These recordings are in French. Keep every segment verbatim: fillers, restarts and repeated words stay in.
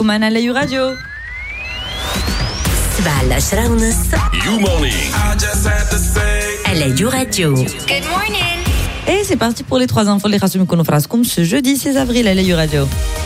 معنا على يو راديو. سبعة العشرة ونص You morning. على يو راديو. Good morning. Et c'est parti pour les trois infos les Rassoum Konofraskum ce jeudi seize avril à la You Radio.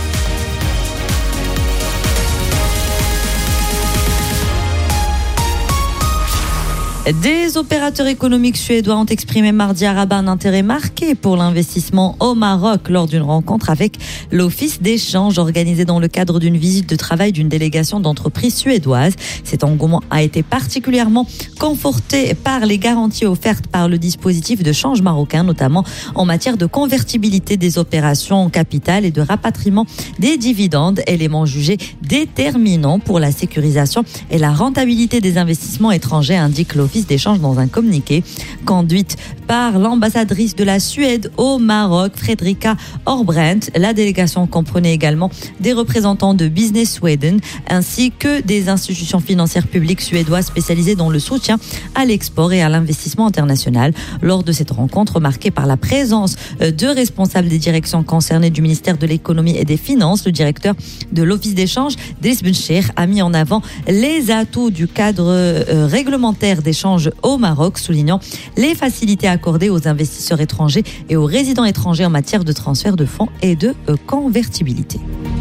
Des opérateurs économiques suédois ont exprimé mardi à Rabat un intérêt marqué pour l'investissement au Maroc lors d'une rencontre avec l'Office d'échange organisée dans le cadre d'une visite de travail d'une délégation d'entreprises suédoises. Cet engouement a été particulièrement conforté par les garanties offertes par le dispositif de change marocain, notamment en matière de convertibilité des opérations en capital et de rapatriement des dividendes, éléments jugés déterminants pour la sécurisation et la rentabilité des investissements étrangers, indique l'Office d'échange dans un communiqué. Conduite par l'ambassadrice de la Suède au Maroc, Fredrika Orbrandt, la délégation comprenait également des représentants de Business Sweden ainsi que des institutions financières publiques suédoises spécialisées dans le soutien à l'export et à l'investissement international. Lors de cette rencontre marquée par la présence de responsables des directions concernées du ministère de l'économie et des finances, le directeur de l'Office d'échange, Driss Bencher, a mis en avant les atouts du cadre euh, réglementaire d'échange au Maroc, soulignant les facilités accordées aux investisseurs étrangers et aux résidents étrangers en matière de transfert de fonds et de euh, convertibilité.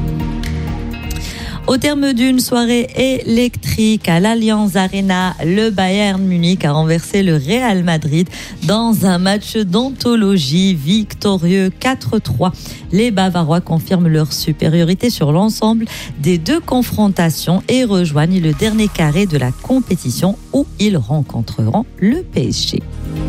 Au terme d'une soirée électrique à l'Allianz Arena, le Bayern Munich a renversé le Real Madrid dans un match d'anthologie victorieux quatre trois. Les Bavarois confirment leur supériorité sur l'ensemble des deux confrontations et rejoignent le dernier carré de la compétition où ils rencontreront le P S G.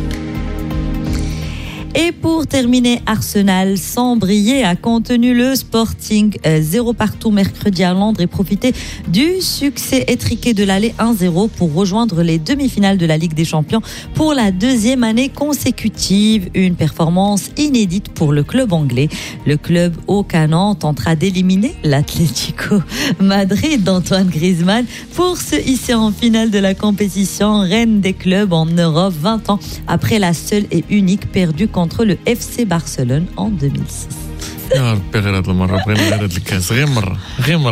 Et pour terminer, Arsenal, sans briller, a contenu le Sporting euh, zéro partout mercredi à Londres et profité du succès étriqué de l'aller un zéro pour rejoindre les demi-finales de la Ligue des Champions pour la deuxième année consécutive. Une performance inédite pour le club anglais. Le club au canon tentera d'éliminer l'Atlético Madrid d'Antoine Griezmann pour se hisser en finale de la compétition, reine des clubs en Europe, vingt ans après la seule et unique perdue contre contre le F C Barcelone en deux mille six.